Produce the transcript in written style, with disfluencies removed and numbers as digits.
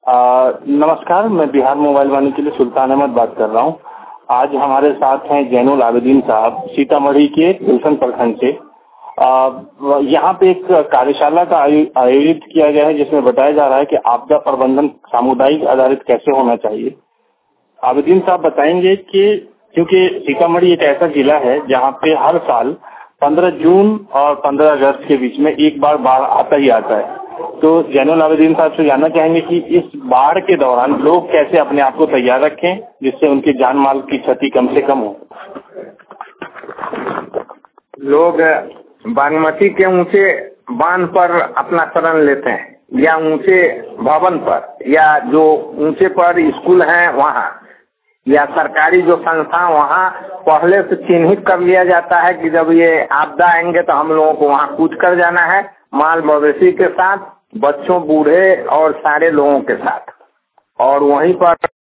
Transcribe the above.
नमस्कार, मैं बिहार मोबाइल वाणी के लिए सुल्तान अहमद बात कर रहा हूँ। आज हमारे साथ हैं जैनुल आबिदीन साहब, सीतामढ़ी के गुलशन प्रखंड से। यहाँ पे एक कार्यशाला का आयोजित किया गया है जिसमें बताया जा रहा है कि आपदा प्रबंधन सामुदायिक आधारित कैसे होना चाहिए। आबिदीन साहब बताएंगे कि क्योंकि सीतामढ़ी एक ऐसा जिला है जहाँ पे हर साल 15 जून और 15 अगस्त के बीच में एक बार बाढ़ आता ही आता है, तो जैनुल आबिदीन साहब से जानना चाहेंगे कि इस बाढ़ के दौरान लोग कैसे अपने आप को तैयार रखें जिससे उनकी जान माल की क्षति कम से कम हो। लोग बागमती के ऊंचे बांध पर अपना शरण लेते हैं या ऊंचे भवन पर या जो ऊंचे पर स्कूल हैं वहाँ या सरकारी जो संस्था वहाँ पहले से चिन्हित कर लिया जाता है कि जब ये आपदा आएंगे तो हम लोगों को वहाँ कूच कर जाना है, माल मवेशी के साथ, बच्चों, बूढ़े और सारे लोगों के साथ, और वहीं पर